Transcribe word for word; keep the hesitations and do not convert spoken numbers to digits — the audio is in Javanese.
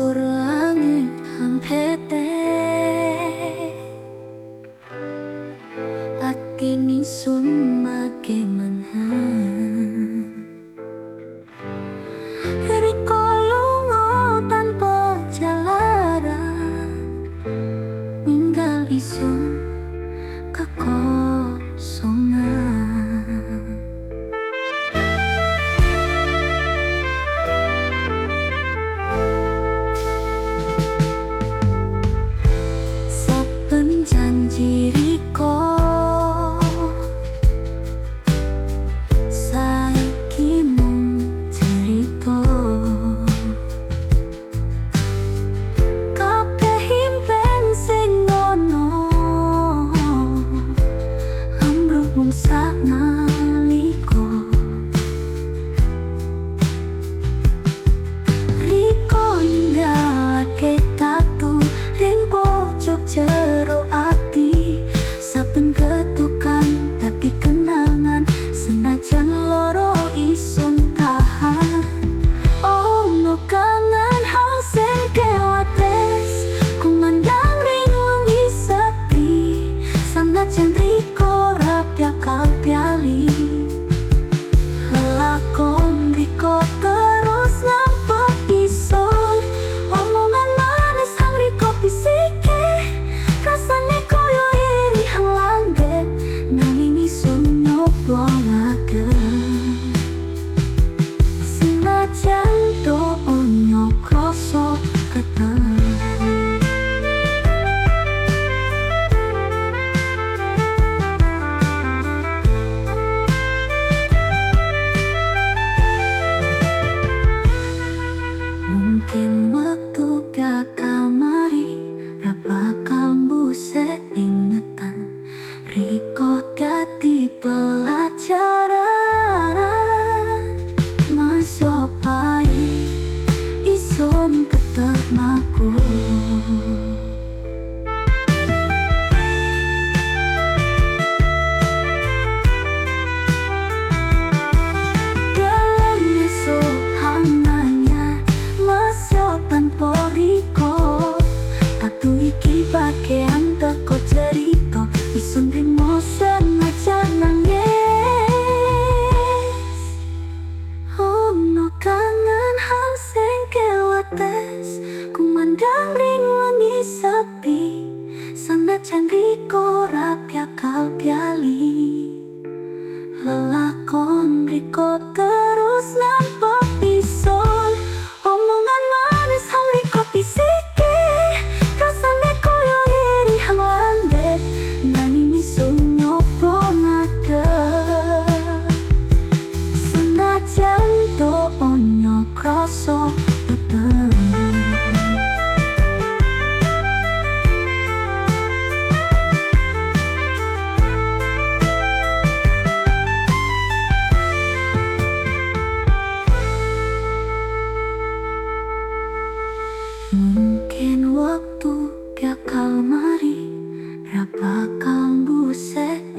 sur langit hampete Akini sun make manhan Riko lungo tanpa jalaran Ninggal isun kekosongan Saben janji riko saiki mung cerita kabeh impen sing ono ambruk mung saknalika riko ninggake tatu ing pojok jero ati saben ketukan tapi kenangan senajan loro isun tahan ono kangen hal sing kewates kumandang ring wengi sepi senajan riko rapi akal piali lakon riko terus nampak isun omongan manis hang riko pisike rasane koyo iri hang langit nanging isun nyobloaken senajan do onyo kroso keteng mungkin waktu bakal mari ra bakal mbuse ingetan riko dadi pelajaran masuk pahit isun ketemaku dalam esok hanganya masuk tanpa riko tatu iki bagian teko cerita isun rimo senajan nangis ono kangen hal sing kewates kumandang ring wengi sepi senajan riko rapi akal piali lelakon riko terus nampak isun omongan manis hang riko pisike rasane koyo iri hang landhet nanging isun nyobloaken senajan do onyo kroso keteng mungkin waktu bakal mari ra bakal mbuse